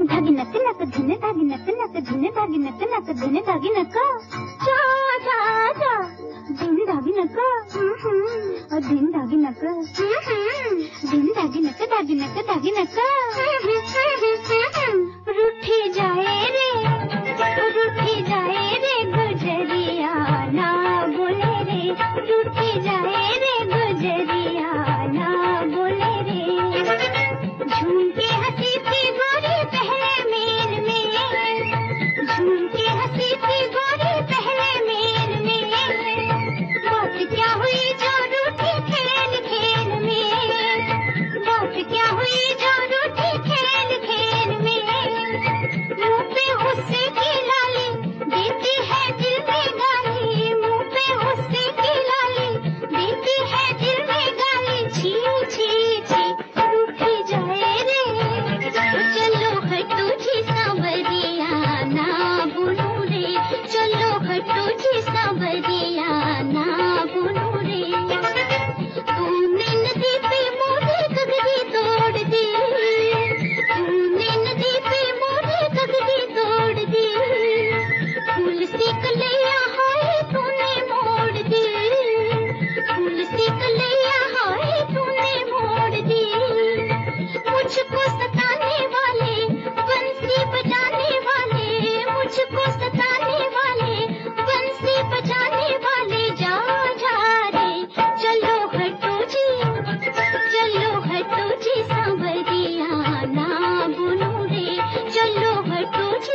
धागी नक नक धने धागी नक नक धने धागी नक नक धने धागी नक जा जा जा धन धागी नक और धन धागी नक धन धागी नक धागी नक धागी नक रूठी जाए रे गुजरिया ना बोले रे रूठी जाए रे गुजरिया ना बोले रे झूम के हंसी थी गोरी पहले मेल में झूम के हंसी थी गोरी पहले मेल में बात क्या हुई जो रूठी खेल खेल में बात क्या हुई जो रूठी खेल खेल में मुंह पे गुस्से की लाली देती है दिल में गाली मुंह पे गुस्से की लाली देती है दिल में गाली छी छी छी रूठी जाए रे चलो हटो जी सांवरिया ना बोलो रे चलो हटो जी सांवरिया ना बोलो रे तूने नदी पे मोरी कगरी तोड़ दी तूने नदी पे मोरी कगरी तोड़ दी फूल से कलैया हाय तूने मोड़ दी फूल से कलैया हाय तूने मोड़ दी मुझको सताने वाले बंसी बजाने वाले मुझको सताने वाले बंसी बजाने वाले जा जा रे चलो हटो जी सांवरिया ना बोलो रे चलो हटो जी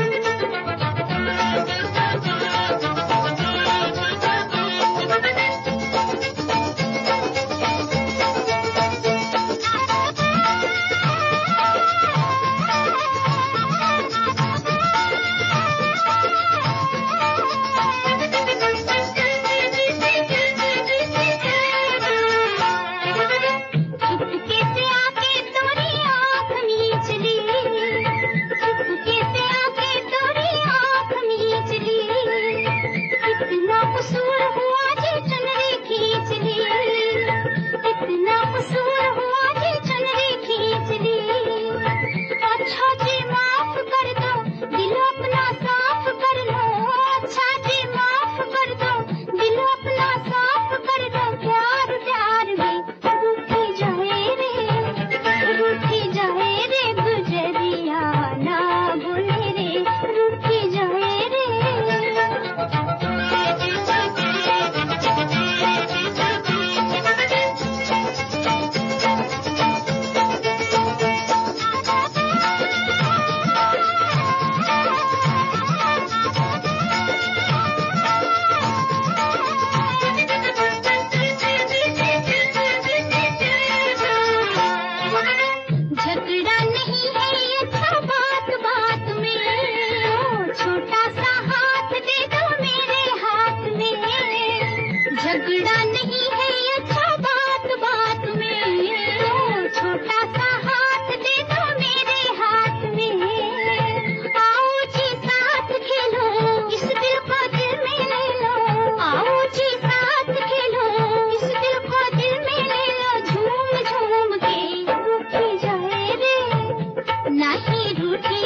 चुपके से आके तोरी आँख मीच ली चुपके से आके तोरी आँख मीच ली इतना कसूर हुआ जी चुनरी खींच ली इतना कसूर हुआ जी चुनरी खींच ली अच्छा जी माफ कर दो दिल अपना साफ कर लो अच्छा जी माफ कर दो दिल अपना साफ कर दो प्यार प्यार में रूठी जाए रे गुजरिया ना बोले रे रूठी जाए रे झगड़ा नहीं है ये था बात बात में छोटा सा हाथ दे दो मेरे हाथ में झगड़ा नहीं है ये था बात बात में छोटा सा हाथ दे दो मेरे हाथ में आओ जी साथ खेलो इस दिल को दिल में ले लो आओ जी साथ खेलो इस दिल को दिल में ले लो झूम झूम के रूठी जाए रे नहीं रूठी